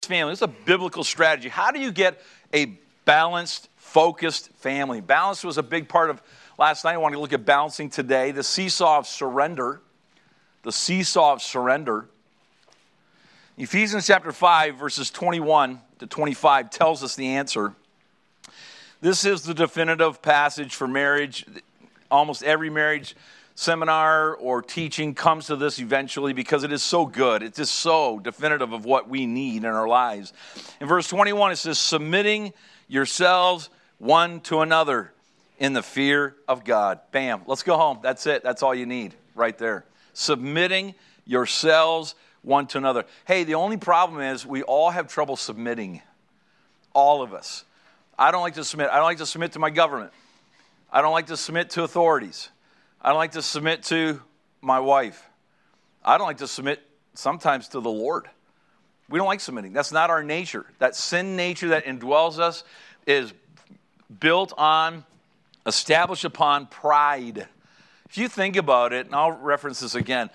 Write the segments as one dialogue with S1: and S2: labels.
S1: family. This is a biblical strategy. How do you get a balanced, focused family? Balance was a big part of last night. I want to look at balancing today. The seesaw of surrender. The seesaw of surrender. Ephesians chapter 5, verses 21 to 25 tells us the answer. This is the definitive passage for marriage. Almost every marriage seminar or teaching comes to this eventually because it is so good. It's just so definitive of what we need in our lives. In verse 21, it says, submitting yourselves one to another in the fear of God. Bam, let's go home. That's it. That's all you need right there. Submitting yourselves one to another. Hey, the only problem is we all have trouble submitting. All of us. I don't like to submit. I don't like to submit to my government. I don't like to submit to authorities. I don't like to submit to my wife. I don't like to submit sometimes to the Lord. We don't like submitting. That's not our nature. That sin nature that indwells us is built on, established upon pride. If you think about it, and I'll reference this again,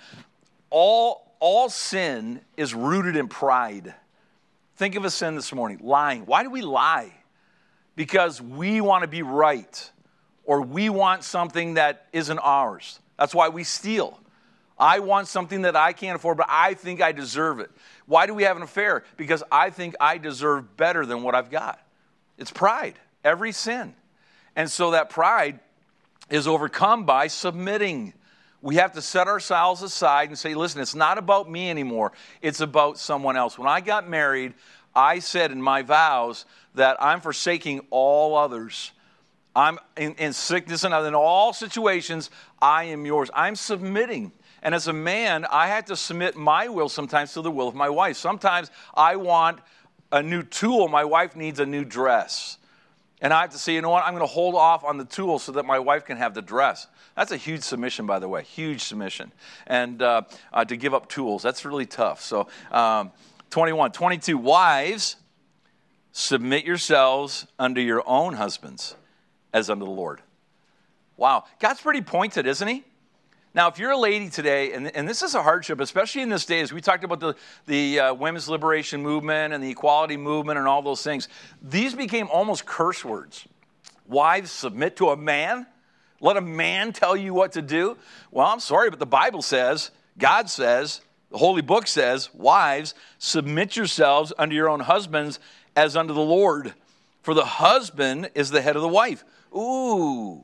S1: all sin is rooted in pride. Think of a sin this morning, lying. Why do we lie? Because we want to be right. Or we want something that isn't ours. That's why we steal. I want something that I can't afford, but I think I deserve it. Why do we have an affair? Because I think I deserve better than what I've got. It's pride. Every sin. And so that pride is overcome by submitting. We have to set ourselves aside and say, listen, it's not about me anymore. It's about someone else. When I got married, I said in my vows that I'm forsaking all others. I'm in sickness and in all situations, I am yours. I'm submitting. And as a man, I have to submit my will sometimes to the will of my wife. Sometimes I want a new tool. My wife needs a new dress. And I have to say, you know what? I'm going to hold off on the tool so that my wife can have the dress. That's a huge submission, by the way. Huge submission. And to give up tools, that's really tough. So 21, 22, wives, submit yourselves unto your own husbands as unto the Lord. Wow. God's pretty pointed, isn't he? Now, if you're a lady today, and this is a hardship, especially in this day, as we talked about the women's liberation movement and the equality movement and all those things, these became almost curse words. Wives, submit to a man? Let a man tell you what to do? Well, I'm sorry, but the Bible says, God says, the Holy Book says, wives, submit yourselves unto your own husbands as unto the Lord. For the husband is the head of the wife. Ooh.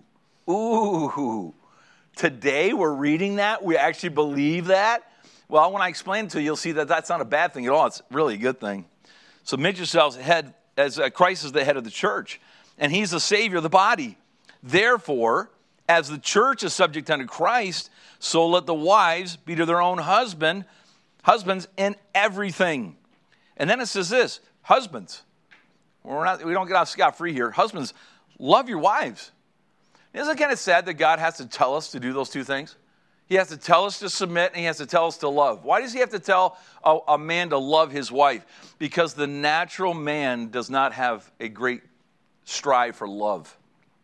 S1: Today we're reading that. We actually believe that. Well, when I explain it to you, you'll see that that's not a bad thing at all. It's really a good thing. Submit yourselves head as Christ is the head of the church, and he's the Savior of the body. Therefore, as the church is subject unto Christ, so let the wives be to their own husbands in everything. And then it says this, husbands. We don't get off scot-free here. Husbands, love your wives. Isn't it kind of sad that God has to tell us to do those two things? He has to tell us to submit, and he has to tell us to love. Why does he have to tell a man to love his wife? Because the natural man does not have a great strive for love.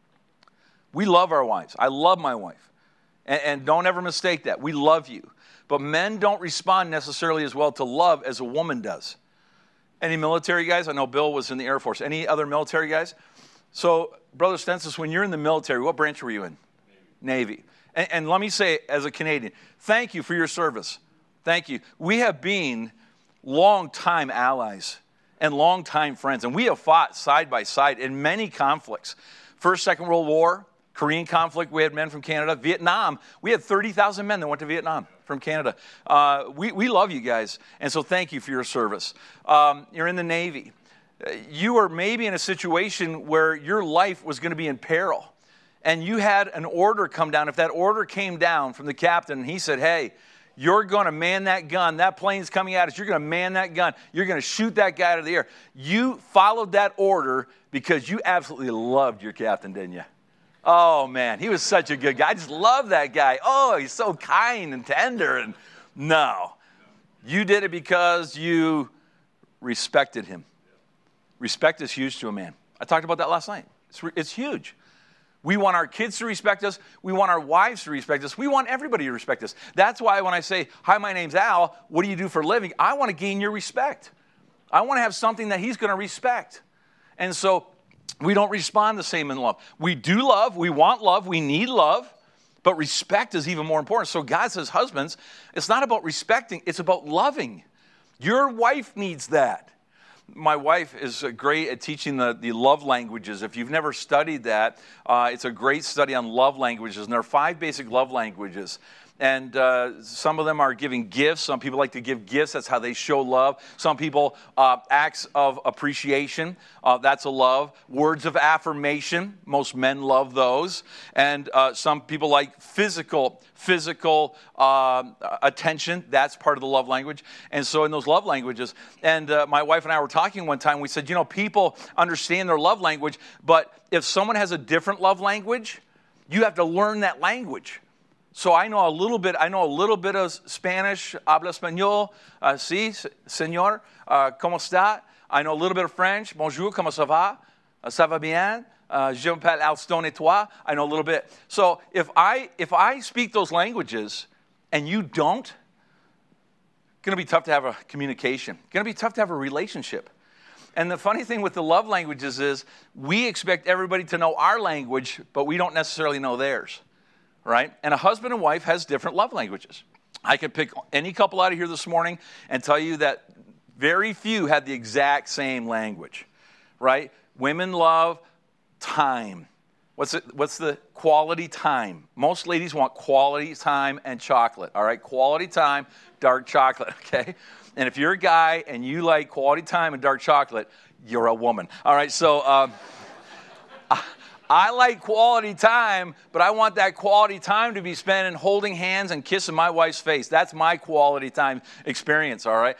S1: We love our wives. I love my wife. And don't ever mistake that. We love you. But men don't respond necessarily as well to love as a woman does. Any military guys? I know Bill was in the Air Force. Any other military guys? So, Brother Stensis, when you're in the military, what branch were you in? Navy. And let me say, as a Canadian, thank you for your service. Thank you. We have been long-time allies and long-time friends, and we have fought side by side in many conflicts. First, Second World War, Korean conflict, we had men from Canada. Vietnam, we had 30,000 men that went to Vietnam from Canada. We love you guys, and so thank you for your service. You're in the Navy. You are maybe in a situation where your life was going to be in peril, and you had an order come down. If that order came down from the captain, and he said, hey, you're going to man that gun. That plane's coming at us. You're going to man that gun. You're going to shoot that guy out of the air. You followed that order because you absolutely loved your captain, didn't you? Oh, man, he was such a good guy. I just love that guy. Oh, he's so kind and tender. And no, you did it because you respected him. Respect is huge to a man. I talked about that last night. It's huge. We want our kids to respect us. We want our wives to respect us. We want everybody to respect us. That's why when I say, hi, my name's Al, what do you do for a living? I want to gain your respect. I want to have something that he's going to respect. And so we don't respond the same in love. We do love, we want love, we need love, but respect is even more important. So God says, husbands, it's not about respecting, it's about loving. Your wife needs that. My wife is great at teaching the love languages. If you've never studied that, it's a great study on love languages. And there are 5 basic love languages. And some of them are giving gifts. Some people like to give gifts. That's how they show love. Some people, acts of appreciation. That's a love. Words of affirmation. Most men love those. And some people like physical attention. That's part of the love language. And so in those love languages, and my wife and I were talking one time, we said, people understand their love language, but if someone has a different love language, you have to learn that language. So I know a little bit of Spanish, habla español, sí, señor, ¿cómo está? I know a little bit of French, bonjour, comment ça va? Ça va bien? Je m'appelle Alston et toi? I know a little bit. So if I speak those languages and you don't, it's going to be tough to have a communication. It's going to be tough to have a relationship. And the funny thing with the love languages is we expect everybody to know our language, but we don't necessarily know theirs. Right? And a husband and wife has different love languages. I could pick any couple out of here this morning and tell you that very few had the exact same language, right? Women love time. What's the quality time? Most ladies want quality time and chocolate, all right? Quality time, dark chocolate, okay? And if you're a guy and you like quality time and dark chocolate, you're a woman. All right, so I like quality time, but I want that quality time to be spent in holding hands and kissing my wife's face. That's my quality time experience, all right?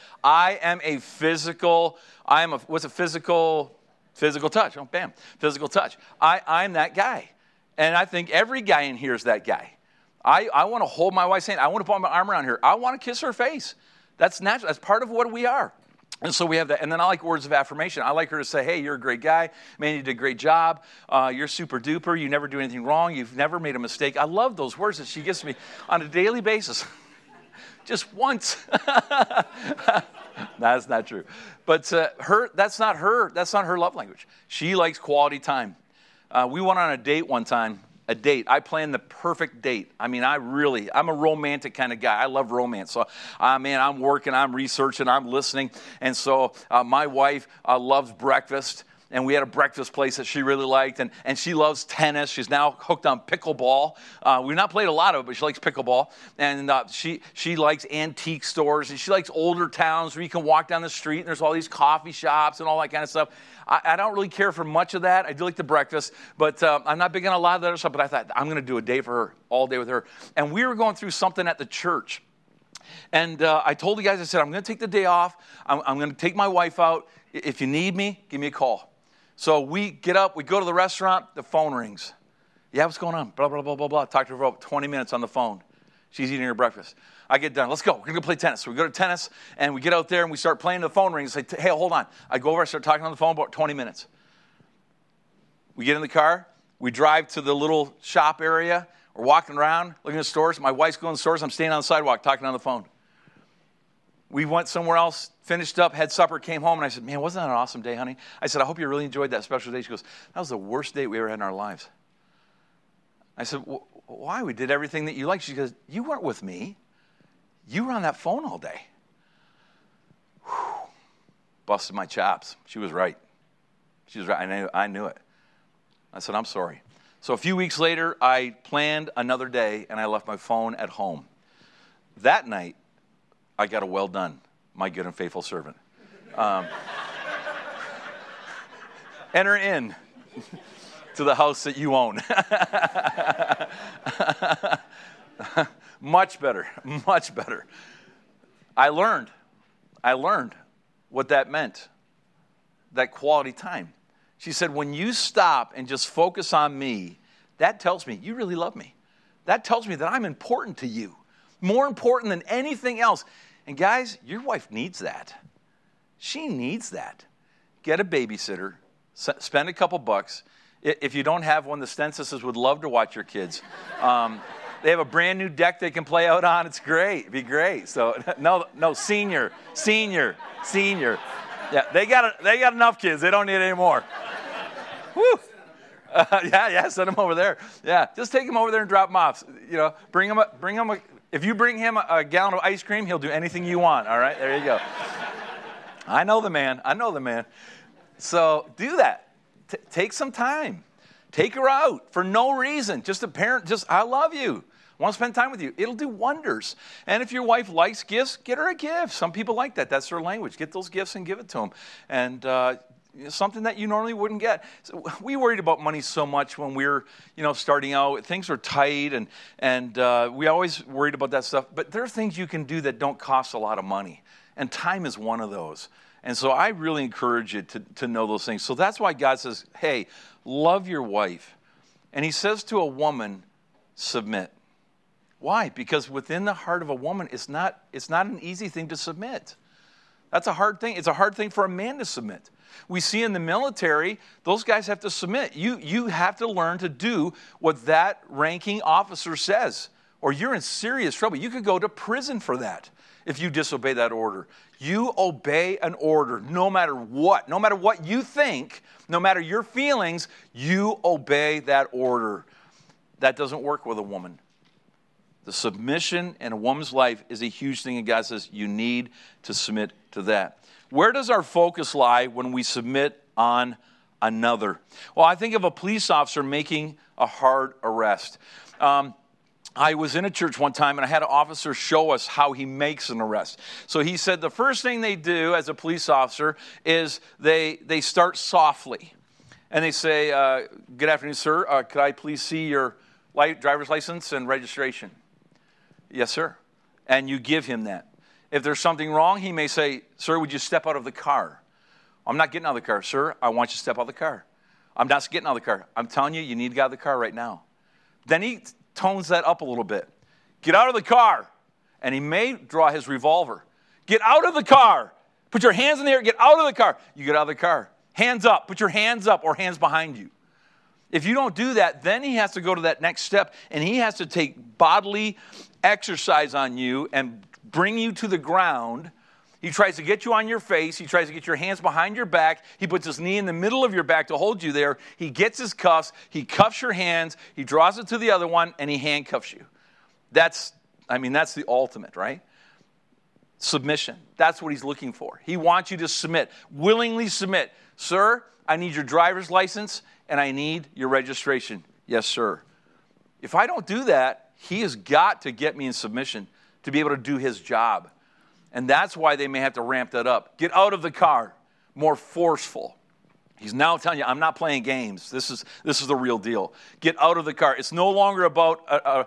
S1: What's a physical touch? Oh, bam, physical touch. I'm that guy. And I think every guy in here is that guy. I want to hold my wife's hand. I want to put my arm around her. I want to kiss her face. That's natural. That's part of what we are. And so we have that. And then I like words of affirmation. I like her to say, hey, you're a great guy. Man, you did a great job. You're super duper. You never do anything wrong. You've never made a mistake. I love those words that she gives me on a daily basis. Just once. That's not true. But that's not her love language. She likes quality time. We went on a date one time. A date. I planned the perfect date. I mean, I'm a romantic kind of guy. I love romance. So, I'm working, I'm researching, I'm listening. And so my wife loves breakfast. And we had a breakfast place that she really liked. And she loves tennis. She's now hooked on pickleball. We've not played a lot of it, but she likes pickleball. And she likes antique stores. And she likes older towns where you can walk down the street and there's all these coffee shops and all that kind of stuff. I don't really care for much of that. I do like the breakfast. But I'm not big on a lot of that other stuff. But I thought, I'm going to do a day for her, all day with her. And we were going through something at the church. And I told the guys, I said, I'm going to take the day off. I'm going to take my wife out. If you need me, give me a call. So we get up, we go to the restaurant, the phone rings. Yeah, what's going on? Blah, blah, blah, blah, blah. Talk to her for about 20 minutes on the phone. She's eating her breakfast. I get done. Let's go. We're going to go play tennis. So we go to tennis, and we get out there, and we start playing. The phone rings. I say, hey, hold on. I go over, I start talking on the phone about 20 minutes. We get in the car. We drive to the little shop area. We're walking around, looking at stores. My wife's going to the stores. I'm standing on the sidewalk talking on the phone. We went somewhere else, finished up, had supper, came home, and I said, man, wasn't that an awesome day, honey? I said, I hope you really enjoyed that special day. She goes, that was the worst date we ever had in our lives. I said, why? We did everything that you liked. She goes, you weren't with me. You were on that phone all day. Whew. Busted my chops. She was right. She was right. I knew it. I said, I'm sorry. So a few weeks later, I planned another day, and I left my phone at home. That night, I got a well done, my good and faithful servant. Enter in to the house that you own. Much better, much better. I learned what that meant, that quality time. She said, when you stop and just focus on me, that tells me you really love me. That tells me that I'm important to you, more important than anything else. And guys, your wife needs that. She needs that. Get a babysitter, spend a couple bucks. If you don't have one, the Stensises would love to watch your kids. They have a brand new deck they can play out on. It's great. It'd be great. So, no, senior. Yeah, they got enough kids. They don't need any more. Woo. Yeah, send them over there. Yeah, just take him over there and drop him off. You know, bring him. If you bring him a gallon of ice cream, he'll do anything you want. All right, there you go. I know the man. So do that. Take some time. Take her out for no reason. Just a parent. I love you. I want to spend time with you. It'll do wonders. And if your wife likes gifts, get her a gift. Some people like that. That's their language. Get those gifts and give it to them. And something that you normally wouldn't get. So we worried about money so much when we were, starting out. Things were tight, and we always worried about that stuff. But there are things you can do that don't cost a lot of money, and time is one of those. And so I really encourage you to know those things. So that's why God says, hey, love your wife. And he says to a woman, submit. Why? Because within the heart of a woman, it's not an easy thing to submit. That's a hard thing. It's a hard thing for a man to submit. We see in the military, those guys have to submit. You have to learn to do what that ranking officer says, or you're in serious trouble. You could go to prison for that if you disobey that order. You obey an order no matter what. No matter what you think, no matter your feelings, you obey that order. That doesn't work with a woman. The submission in a woman's life is a huge thing, and God says you need to submit to that. Where does our focus lie when we submit on another? Well, I think of a police officer making a hard arrest. I was in a church one time, and I had an officer show us how he makes an arrest. So he said the first thing they do as a police officer is they start softly. And they say, good afternoon, sir. Could I please see your driver's license and registration? Yes, sir. And you give him that. If there's something wrong, he may say, sir, would you step out of the car? I'm not getting out of the car. Sir, I want you to step out of the car. I'm not getting out of the car. I'm telling you, you need to get out of the car right now. Then he tones that up a little bit. Get out of the car. And he may draw his revolver. Get out of the car. Put your hands in the air. Get out of the car. You get out of the car. Hands up. Put your hands up or hands behind you. If you don't do that, then he has to go to that next step, and he has to take bodily exercise on you and bring you to the ground. He tries to get you on your face. He tries to get your hands behind your back. He puts his knee in the middle of your back to hold you there. He gets his cuffs. He cuffs your hands. He draws it to the other one, and he handcuffs you. That's the ultimate, right? Submission. That's what he's looking for. He wants you to submit, willingly submit. Sir, I need your driver's license, and I need your registration. Yes, sir. If I don't do that, he has got to get me in submission to be able to do his job. And that's why they may have to ramp that up. Get out of the car. More forceful. He's now telling you, I'm not playing games. This is the real deal. Get out of the car. It's no longer about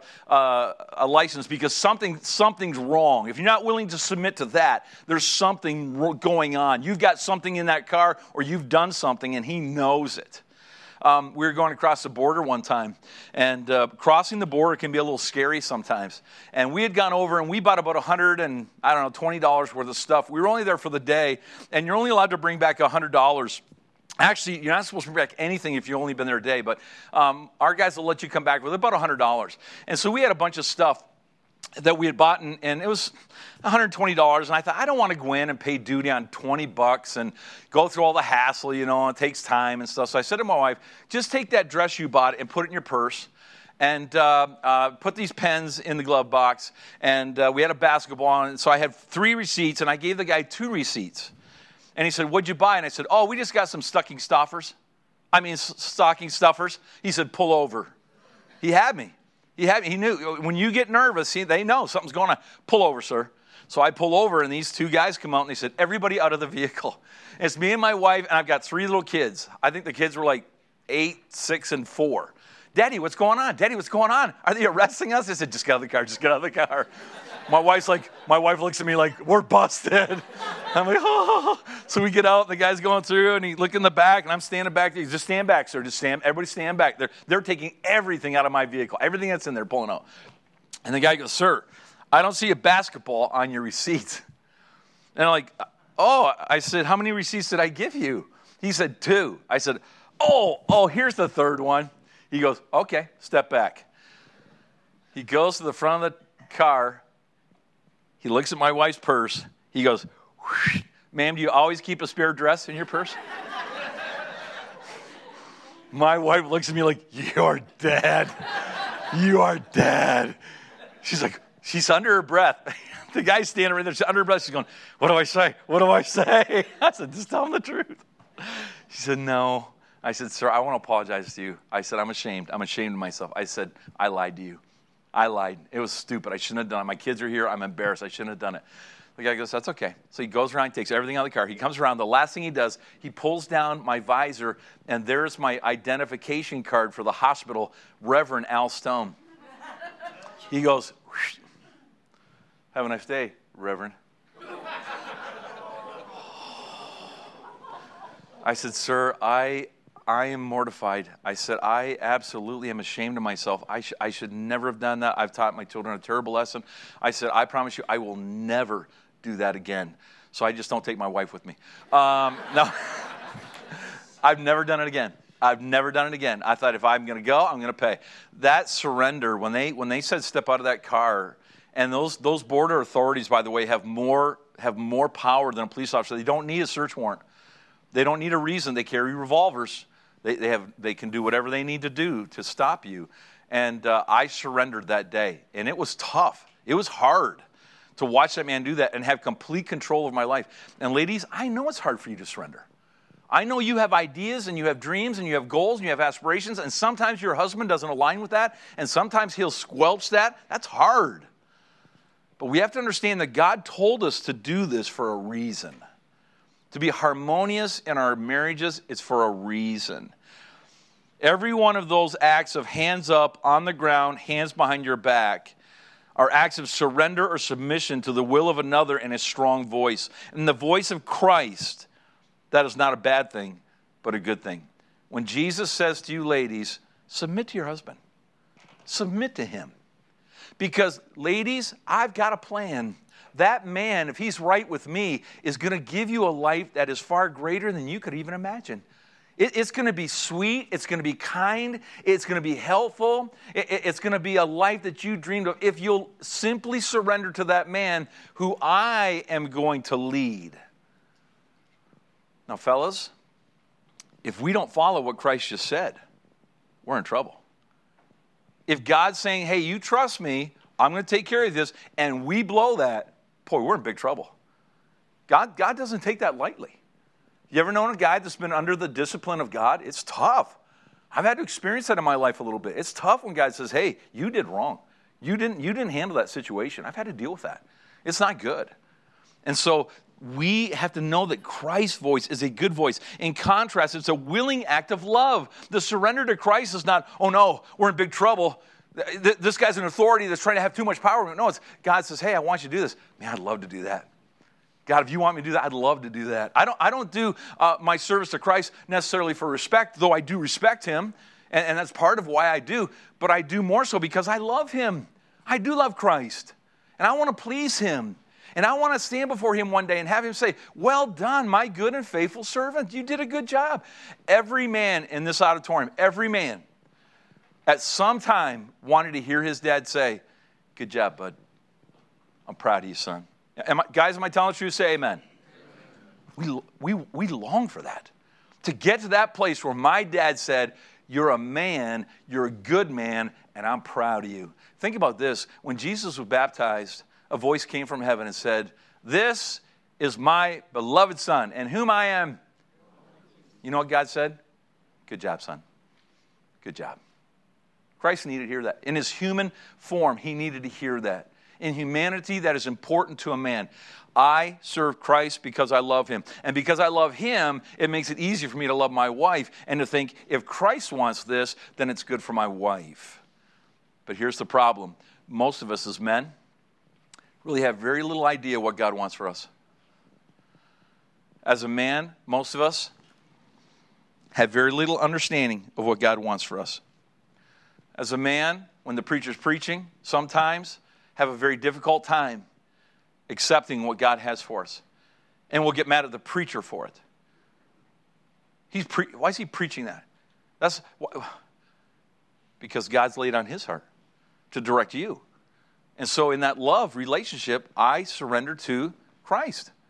S1: a license because something's wrong. If you're not willing to submit to that, there's something going on. You've got something in that car or you've done something and he knows it. We were going across the border one time, and crossing the border can be a little scary sometimes. And we had gone over, and we bought about $20 worth of stuff. We were only there for the day, and you're only allowed to bring back $100. Actually, you're not supposed to bring back anything if you've only been there a day, but our guys will let you come back with about $100. And so we had a bunch of stuff that we had bought, and it was $120, and I thought, I don't want to go in and pay duty on $20 and go through all the hassle, it takes time and stuff. So I said to my wife, just take that dress you bought and put it in your purse, and put these pens in the glove box, and we had a basketball, and so I had 3 receipts, and I gave the guy 2 receipts. And he said, what'd you buy? And I said, we just got some stocking stuffers. He said, pull over. He had me. He knew. When you get nervous, they know something's going on. Pull over, sir. So I pull over, and these 2 guys come out, and they said, everybody out of the vehicle. And it's me and my wife, and I've got 3 little kids. I think the kids were like 8, 6, and 4. Daddy, what's going on? Daddy, what's going on? Are they arresting us? I said, just get out of the car. Just get out of the car. My wife looks at me like, we're busted. I'm like, oh. So we get out, the guy's going through, and he look in the back, and I'm standing back there. He's just stand back, sir. Just stand. Everybody stand back. They're taking everything out of my vehicle. Everything that's in there, pulling out. And the guy goes, sir, I don't see a basketball on your receipt. And I'm like, I said, how many receipts did I give you? He said, 2. I said, here's the 3rd one. He goes, okay, step back. He goes to the front of the car. He looks at my wife's purse. He goes, whoosh, Ma'am, do you always keep a spare dress in your purse? My wife looks at me like, you're dead. You are dead. She's like, she's under her breath. The guy's standing right there. She's under her breath. She's going, what do I say? What do I say? I said, just tell him the truth. She said, no. I said, sir, I want to apologize to you. I said, I'm ashamed. I'm ashamed of myself. I said, I lied to you. I lied. It was stupid. I shouldn't have done it. My kids are here. I'm embarrassed. I shouldn't have done it. The guy goes, that's okay. So he goes around, takes everything out of the car. He comes around. The last thing he does, he pulls down my visor, and there's my identification card for the hospital, Reverend Al Stone. He goes, have a nice day, Reverend. I said, sir, I am mortified. I said, I absolutely am ashamed of myself. I should never have done that. I've taught my children a terrible lesson. I said, I promise you, I will never do that again. So I just don't take my wife with me. No, I've never done it again. I've never done it again. I thought if I'm going to go, I'm going to pay. That surrender, when they said step out of that car, and those border authorities, by the way, have more power than a police officer. They don't need a search warrant. They don't need a reason. They carry revolvers. They can do whatever they need to do to stop you. And I surrendered that day, and it was tough. It was hard to watch that man do that and have complete control of my life. And ladies, I know it's hard for you to surrender. I know you have ideas and you have dreams and you have goals and you have aspirations, and sometimes your husband doesn't align with that, and sometimes he'll squelch that. That's hard. But we have to understand that God told us to do this for a reason. To be harmonious in our marriages, it's for a reason. Every one of those acts of hands up, on the ground, hands behind your back, are acts of surrender or submission to the will of another in a strong voice. And the voice of Christ, that is not a bad thing, but a good thing. When Jesus says to you ladies, submit to your husband. Submit to him. Because, ladies, I've got a plan. That man, if he's right with me, is going to give you a life that is far greater than you could even imagine. It's going to be sweet. It's going to be kind. It's going to be helpful. It's going to be a life that you dreamed of if you'll simply surrender to that man who I am going to lead. Now, fellas, if we don't follow what Christ just said, we're in trouble. If God's saying, hey, you trust me, I'm going to take care of this, and we blow that, boy, we're in big trouble. God doesn't take that lightly. You ever known a guy that's been under the discipline of God? It's tough. I've had to experience that in my life a little bit. It's tough when God says, hey, you did wrong. You didn't handle that situation. I've had to deal with that. It's not good. And so we have to know that Christ's voice is a good voice. In contrast, it's a willing act of love. The surrender to Christ is not, oh no, we're in big trouble. This guy's an authority that's trying to have too much power. No, it's God says, hey, I want you to do this. Man, I'd love to do that. God, if you want me to do that, I'd love to do that. I don't do my service to Christ necessarily for respect, though I do respect him, and that's part of why I do. But I do more so because I love him. I do love Christ, and I want to please him. And I want to stand before him one day and have him say, well done, my good and faithful servant. You did a good job. Every man in this auditorium, every man, at some time wanted to hear his dad say, good job, bud. I'm proud of you, son. Guys, am I telling the truth? Say amen. We long for that. To get to that place where my dad said, you're a man, you're a good man, and I'm proud of you. Think about this. When Jesus was baptized, a voice came from heaven and said, this is my beloved son, and whom I am. You know what God said? Good job, son. Good job. Christ needed to hear that. In his human form, he needed to hear that. In humanity, that is important to a man. I serve Christ because I love him. And because I love him, it makes it easier for me to love my wife and to think, if Christ wants this, then it's good for my wife. But here's the problem. Most of us as men really have very little idea what God wants for us. As a man, most of us have very little understanding of what God wants for us. As a man, when the preacher's preaching, sometimes have a very difficult time accepting what God has for us. And we'll get mad at the preacher for it. Why is he preaching that? Because God's laid on his heart to direct you. And so in that love relationship, I surrender to Christ.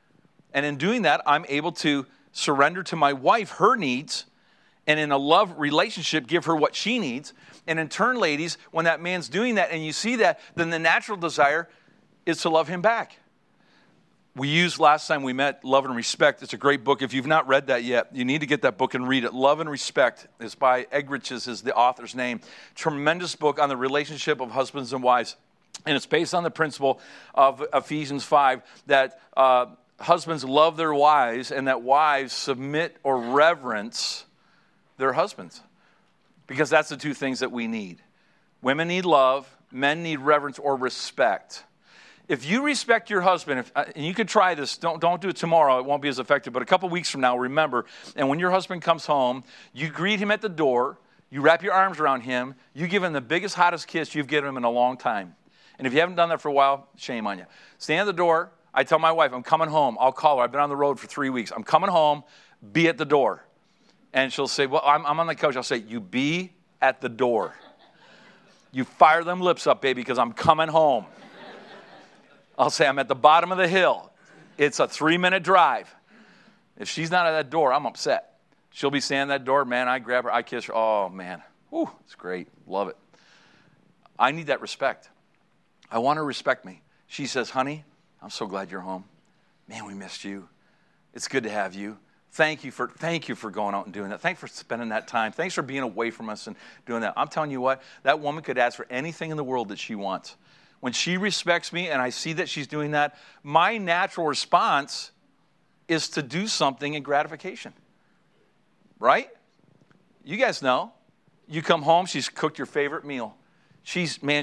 S1: And in doing that, I'm able to surrender to my wife her needs, and in a love relationship, give her what she needs. And in turn, ladies, when that man's doing that and you see that, then the natural desire is to love him back. We used last time we met Love and Respect. It's a great book. If you've not read that yet, you need to get that book and read it. Love and Respect is by Eggerichs is the author's name. Tremendous book on the relationship of husbands and wives. And it's based on the principle of Ephesians 5 that husbands love their wives and that wives submit or reverence their husbands. Because that's the two things that we need. Women need love. Men need reverence or respect. If you respect your husband, and you could try this, don't do it tomorrow, it won't be as effective, but a couple weeks from now, remember, and when your husband comes home, you greet him at the door, you wrap your arms around him, you give him the biggest, hottest kiss you've given him in a long time. And if you haven't done that for a while, shame on you. Stand at the door. I tell my wife, I'm coming home. I'll call her. I've been on the road for 3 weeks. I'm coming home. Be at the door. And she'll say, well, I'm on the couch. I'll say, you be at the door. You fire them lips up, baby, because I'm coming home. I'll say, I'm at the bottom of the hill. It's a 3-minute drive. If she's not at that door, I'm upset. She'll be standing at that door. Man, I grab her. I kiss her. Oh, man. Whew, it's great. Love it. I need that respect. I want her to respect me. She says, honey, I'm so glad you're home. Man, we missed you. It's good to have you. Thank you for going out and doing that. Thanks for spending that time. Thanks for being away from us and doing that. I'm telling you what, that woman could ask for anything in the world that she wants. When she respects me and I see that she's doing that, my natural response is to do something in gratification. Right? You guys know. You come home, she's cooked your favorite meal. She's got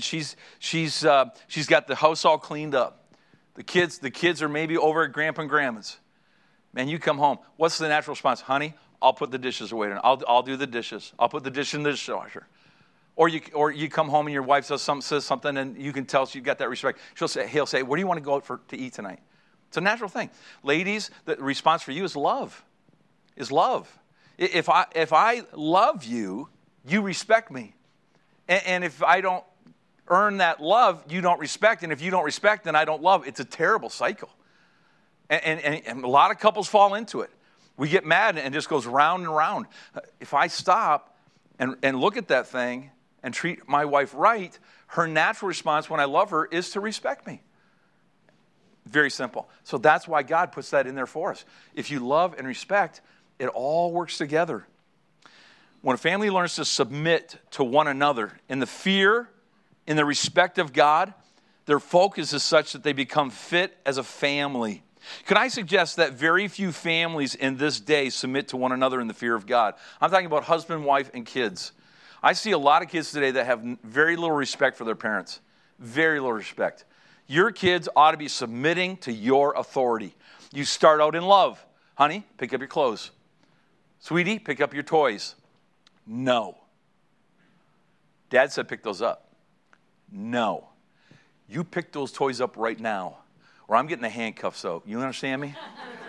S1: the house all cleaned up. The kids are maybe over at Grandpa and Grandma's. Man, you come home. What's the natural response? Honey, I'll put the dishes away. I'll do the dishes. I'll put the dish in the dishwasher. Or you come home and your wife says something and you can tell you've got that respect. He'll say, where do you want to go out to eat tonight? It's a natural thing. Ladies, the response for you is love. Is love. If I love you, you respect me. And if I don't earn that love, you don't respect. And if you don't respect, then I don't love. It's a terrible cycle. And a lot of couples fall into it. We get mad and it just goes round and round. If I stop and look at that thing and treat my wife right, her natural response when I love her is to respect me. Very simple. So that's why God puts that in there for us. If you love and respect, it all works together. When a family learns to submit to one another in the fear, in the respect of God, their focus is such that they become fit as a family. Can I suggest that very few families in this day submit to one another in the fear of God? I'm talking about husband, wife, and kids. I see a lot of kids today that have very little respect for their parents. Very little respect. Your kids ought to be submitting to your authority. You start out in love. Honey, pick up your clothes. Sweetie, pick up your toys. No. Dad said pick those up. No. You pick those toys up right now, or I'm getting the handcuffs out. You understand me?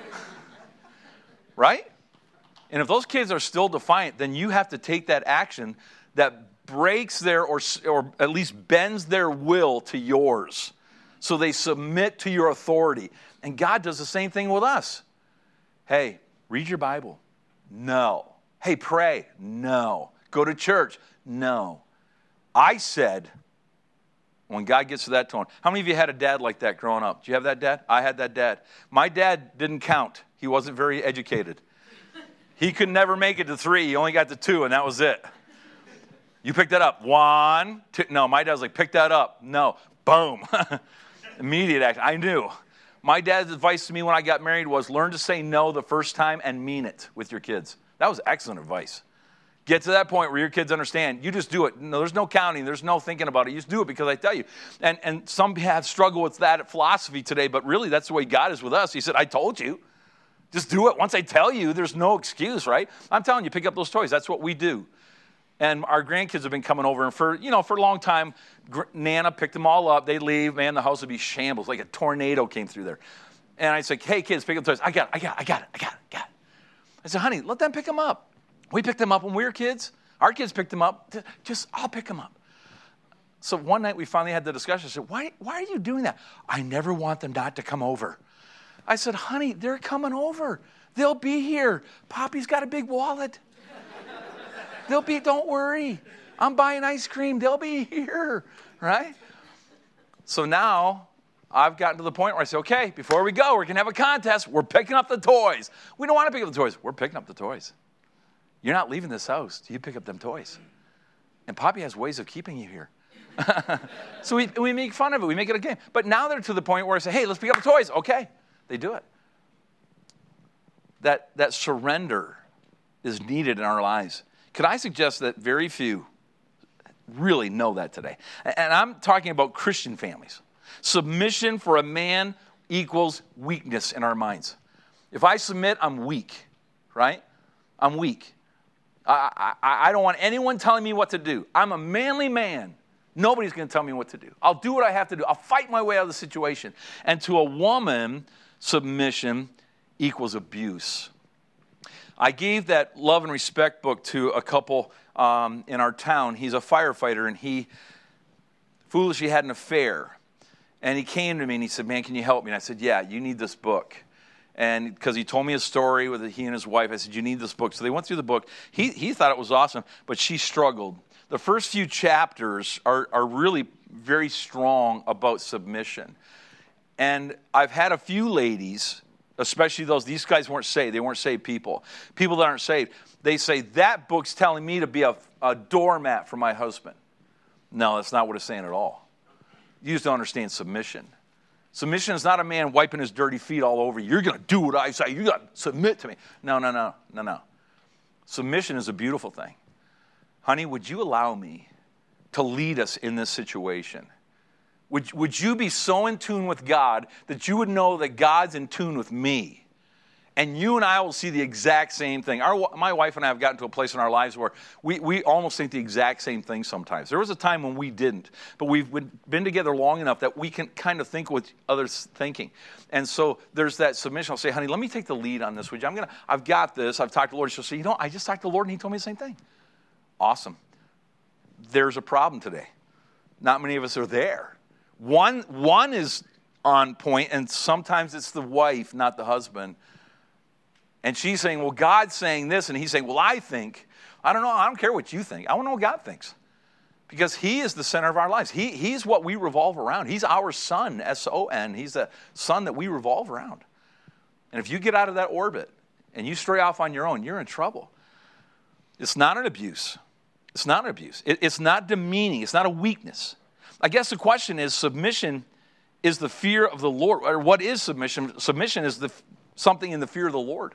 S1: Right? And if those kids are still defiant, then you have to take that action that breaks their or at least bends their will to yours. So they submit to your authority. And God does the same thing with us. Hey, read your Bible. No. Hey, pray. No. Go to church. No. I said, when God gets to that tone, how many of you had a dad like that growing up? Did you have that dad? I had that dad. My dad didn't count. He wasn't very educated. He could never make it to 3. He only got to 2, and that was it. You picked that up. 1, 2. No, my dad was like, pick that up. No. Boom. Immediate action. I knew. My dad's advice to me when I got married was learn to say no the first time and mean it with your kids. That was excellent advice. Get to that point where your kids understand. You just do it. No, there's no counting. There's no thinking about it. You just do it because I tell you. And some have struggled with that philosophy today, but really that's the way God is with us. He said, I told you. Just do it. Once I tell you, there's no excuse, right? I'm telling you, pick up those toys. That's what we do. And our grandkids have been coming over, and for a long time, Nana picked them all up. They leave. Man, the house would be shambles. Like a tornado came through there. And I'd say, hey, kids, pick up the toys. I got it. I said, honey, let them pick them up. We picked them up when we were kids. Our kids picked them up. I'll pick them up. So one night we finally had the discussion. I said, why are you doing that? I never want them not to come over. I said, honey, they're coming over. They'll be here. Poppy's got a big wallet. Don't worry. I'm buying ice cream. They'll be here, right? So now I've gotten to the point where I say, okay, before we go, we're going to have a contest. We're picking up the toys. We don't want to pick up the toys. We're picking up the toys. You're not leaving this house till you pick up them toys. And Poppy has ways of keeping you here. So we make fun of it. We make it a game. But now they're to the point where I say, hey, let's pick up the toys. Okay. They do it. That surrender is needed in our lives. Could I suggest that very few really know that today? And I'm talking about Christian families. Submission for a man equals weakness in our minds. If I submit, I'm weak, right? I'm weak. I don't want anyone telling me what to do. I'm a manly man. Nobody's going to tell me what to do. I'll do what I have to do. I'll fight my way out of the situation. And to a woman, submission equals abuse. I gave that Love and Respect book to a couple in our town. He's a firefighter, and he foolishly had an affair. And he came to me, and he said, man, can you help me? And I said, yeah, you need this book. And because he told me a story with he and his wife, I said, you need this book. So they went through the book. He thought it was awesome, but she struggled. The first few chapters are really very strong about submission. And I've had a few ladies, especially these guys weren't saved. They weren't saved people. People that aren't saved, they say, that book's telling me to be a doormat for my husband. No, that's not what it's saying at all. You just don't understand submission. Submission is not a man wiping his dirty feet all over you. You're going to do what I say. You got to submit to me. No. Submission is a beautiful thing. Honey, would you allow me to lead us in this situation? Would you be so in tune with God that you would know that God's in tune with me? And you and I will see the exact same thing. My wife and I have gotten to a place in our lives where we almost think the exact same thing sometimes. There was a time when we didn't, but we've been together long enough that we can kind of think what others thinking. And so there's that submission. I'll say, honey, let me take the lead on this with you. I've got this. I've talked to the Lord. She'll say, I just talked to the Lord and he told me the same thing. Awesome. There's a problem today. Not many of us are there. One is on point, and sometimes it's the wife, not the husband. And she's saying, well, God's saying this, and he's saying, well, I think. I don't know. I don't care what you think. I want to know what God thinks. Because he is the center of our lives. He's what we revolve around. He's our son, S-O-N. He's the son that we revolve around. And if you get out of that orbit and you stray off on your own, you're in trouble. It's not an abuse. It's not an abuse. It's not demeaning. It's not a weakness. I guess the question is, submission is the fear of the Lord. Or what is submission? Submission is something in the fear of the Lord.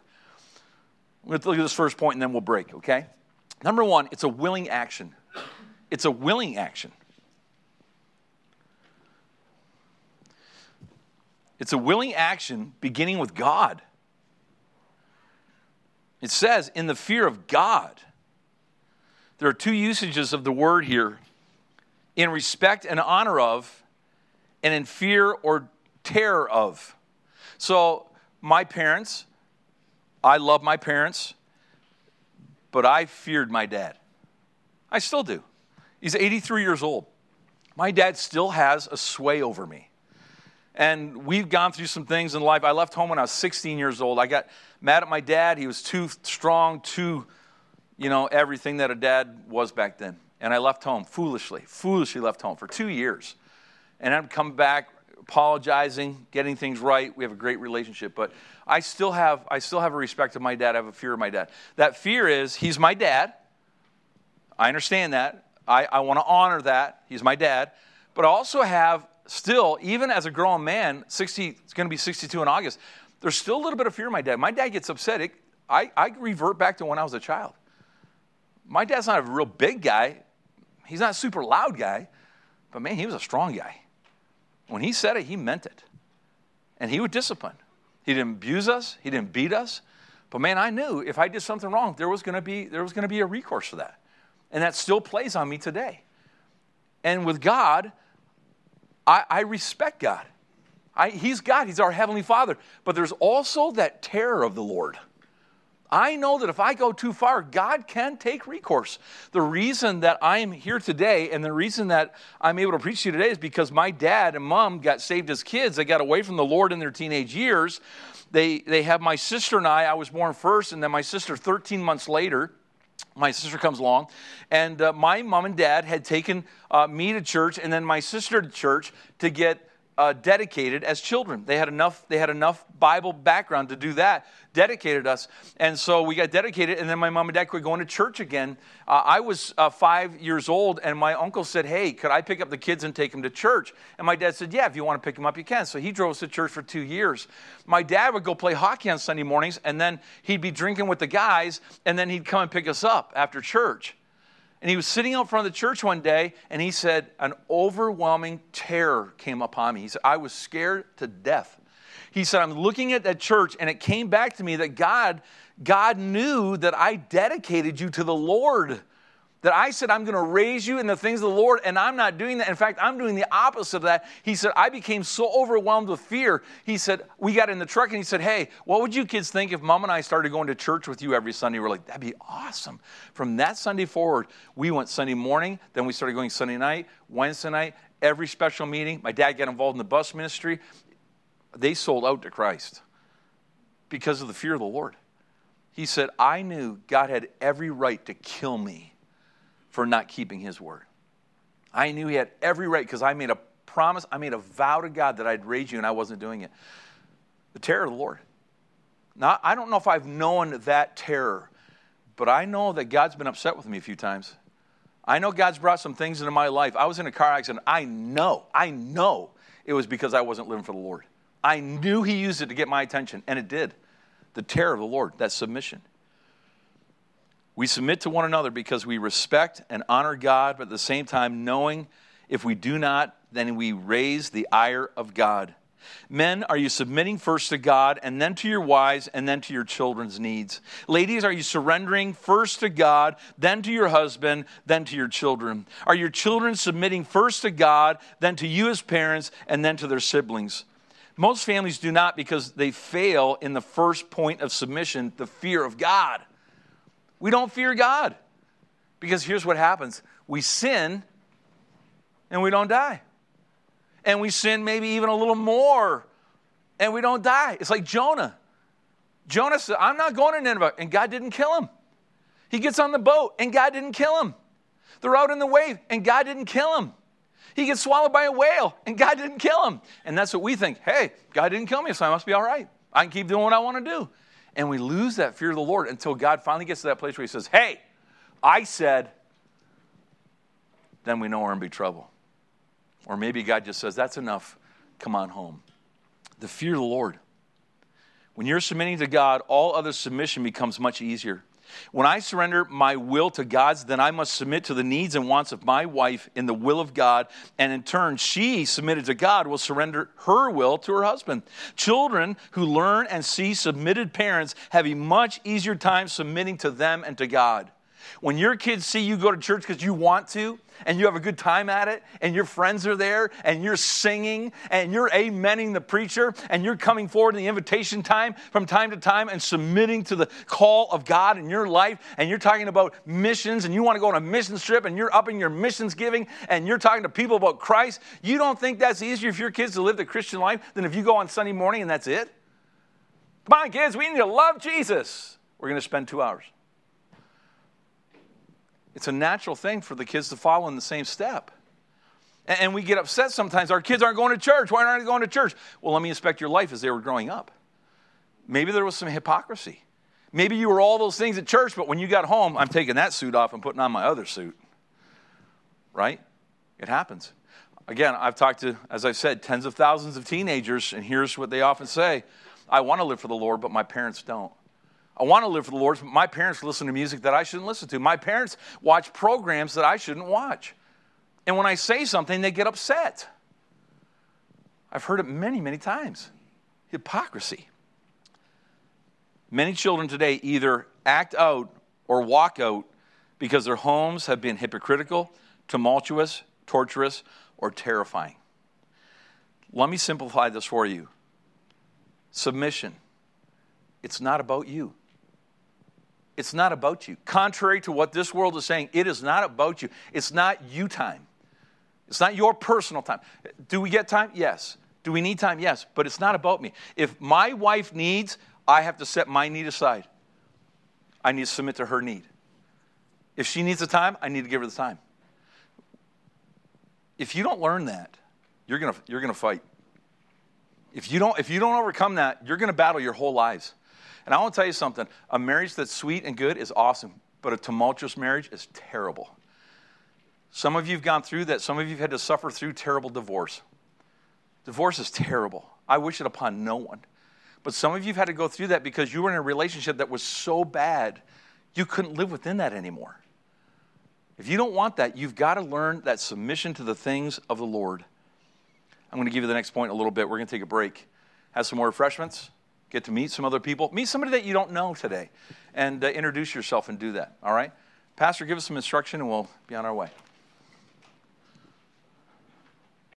S1: Let's look at this first point and then we'll break, okay? Number one, it's a willing action. It's a willing action. It's a willing action beginning with God. It says, in the fear of God. There are two usages of the word here. In respect and honor of, and in fear or terror of. So, my parents, I love my parents, but I feared my dad. I still do. He's 83 years old. My dad still has a sway over me. And we've gone through some things in life. I left home when I was 16 years old. I got mad at my dad. He was too strong, too, everything that a dad was back then. And I left home, foolishly left home for 2 years. And I'd come back apologizing, getting things right. We have a great relationship. But I still have a respect of my dad. I have a fear of my dad. That fear is, he's my dad. I understand that. I want to honor that. He's my dad. But I also have still, even as a grown man, it's going to be 62 in August, there's still a little bit of fear of my dad. My dad gets upset. I revert back to when I was a child. My dad's not a real big guy. He's not a super loud guy, but man, he was a strong guy. When he said it, he meant it. And he would discipline. He didn't abuse us. He didn't beat us. But man, I knew if I did something wrong, there was going to be a recourse for that. And that still plays on me today. And with God, I respect God. He's God. He's our Heavenly Father. But there's also that terror of the Lord. I know that if I go too far, God can take recourse. The reason that I'm here today and the reason that I'm able to preach to you today is because my dad and mom got saved as kids. They got away from the Lord in their teenage years. They have my sister and I was born first, and then my sister 13 months later. My sister comes along, and my mom and dad had taken me to church and then my sister to church to get dedicated as children. They had enough Bible background to do that, dedicated us. And so we got dedicated, and then my mom and dad quit going to church again. I was 5 years old, and my uncle said, hey, could I pick up the kids and take them to church? And my dad said, yeah, if you want to pick them up, you can. So he drove us to church for 2 years. My dad would go play hockey on Sunday mornings, and then he'd be drinking with the guys, and then he'd come and pick us up after church. And he was sitting out front of the church one day, and he said, an overwhelming terror came upon me. He said, I was scared to death. He said, I'm looking at that church, and it came back to me that God knew that I dedicated you to the Lord. That I said, I'm going to raise you in the things of the Lord, and I'm not doing that. In fact, I'm doing the opposite of that. He said, I became so overwhelmed with fear. He said, we got in the truck, and he said, hey, what would you kids think if Mom and I started going to church with you every Sunday? We're like, that'd be awesome. From that Sunday forward, we went Sunday morning, then we started going Sunday night, Wednesday night, every special meeting. My dad got involved in the bus ministry. They sold out to Christ because of the fear of the Lord. He said, I knew God had every right to kill me for not keeping his word. I knew he had every right because I made a promise, I made a vow to God that I'd raise you, and I wasn't doing it. The terror of the Lord. Now, I don't know if I've known that terror, but I know that God's been upset with me a few times. I know God's brought some things into my life. I was in a car accident. I know it was because I wasn't living for the Lord. I knew he used it to get my attention, and it did. The terror of the Lord, that submission. We submit to one another because we respect and honor God, but at the same time knowing if we do not, then we raise the ire of God. Men, are you submitting first to God and then to your wives and then to your children's needs? Ladies, are you surrendering first to God, then to your husband, then to your children? Are your children submitting first to God, then to you as parents, and then to their siblings? Most families do not because they fail in the first point of submission, the fear of God. We don't fear God because here's what happens. We sin and we don't die. And we sin maybe even a little more and we don't die. It's like Jonah. Jonah said, I'm not going to Nineveh, and God didn't kill him. He gets on the boat and God didn't kill him. They're out in the wave and God didn't kill him. He gets swallowed by a whale and God didn't kill him. And that's what we think. Hey, God didn't kill me, so I must be all right. I can keep doing what I want to do. And we lose that fear of the Lord until God finally gets to that place where he says, hey, I said, then we know we're in big trouble. Or maybe God just says, that's enough, come on home. The fear of the Lord. When you're submitting to God, all other submission becomes much easier. When I surrender my will to God's, then I must submit to the needs and wants of my wife in the will of God. And in turn, she, submitted to God, will surrender her will to her husband. Children who learn and see submitted parents have a much easier time submitting to them and to God. When your kids see you go to church because you want to, and you have a good time at it, and your friends are there, and you're singing, and you're amening the preacher, and you're coming forward in the invitation time from time to time and submitting to the call of God in your life, and you're talking about missions, and you want to go on a mission trip, and you're upping your missions giving, and you're talking to people about Christ, you don't think that's easier for your kids to live the Christian life than if you go on Sunday morning and that's it? Come on, kids, we need to love Jesus. We're going to spend 2 hours. It's a natural thing for the kids to follow in the same step. And we get upset sometimes. Our kids aren't going to church. Why aren't they going to church? Well, let me inspect your life as they were growing up. Maybe there was some hypocrisy. Maybe you were all those things at church, but when you got home, I'm taking that suit off and putting on my other suit. Right? It happens. Again, I've talked to, as I've said, tens of thousands of teenagers, and here's what they often say. I want to live for the Lord, but my parents don't. I want to live for the Lord, but my parents listen to music that I shouldn't listen to. My parents watch programs that I shouldn't watch. And when I say something, they get upset. I've heard it many, many times. Hypocrisy. Many children today either act out or walk out because their homes have been hypocritical, tumultuous, torturous, or terrifying. Let me simplify this for you. Submission. It's not about you. It's not about you. Contrary to what this world is saying, it is not about you. It's not you time. It's not your personal time. Do we get time? Yes. Do we need time? Yes. But it's not about me. If my wife needs, I have to set my need aside. I need to submit to her need. If she needs the time, I need to give her the time. If you don't learn that, you're gonna fight. If you don't overcome that, you're gonna battle your whole lives. And I want to tell you something. A marriage that's sweet and good is awesome, but a tumultuous marriage is terrible. Some of you have gone through that. Some of you have had to suffer through terrible divorce. Divorce is terrible. I wish it upon no one. But some of you have had to go through that because you were in a relationship that was so bad, you couldn't live within that anymore. If you don't want that, you've got to learn that submission to the things of the Lord. I'm going to give you the next point in a little bit. We're going to take a break, have some more refreshments, get to meet some other people. Meet somebody that you don't know today, and introduce yourself and do that, all right? Pastor, give us some instruction, and we'll be on our way.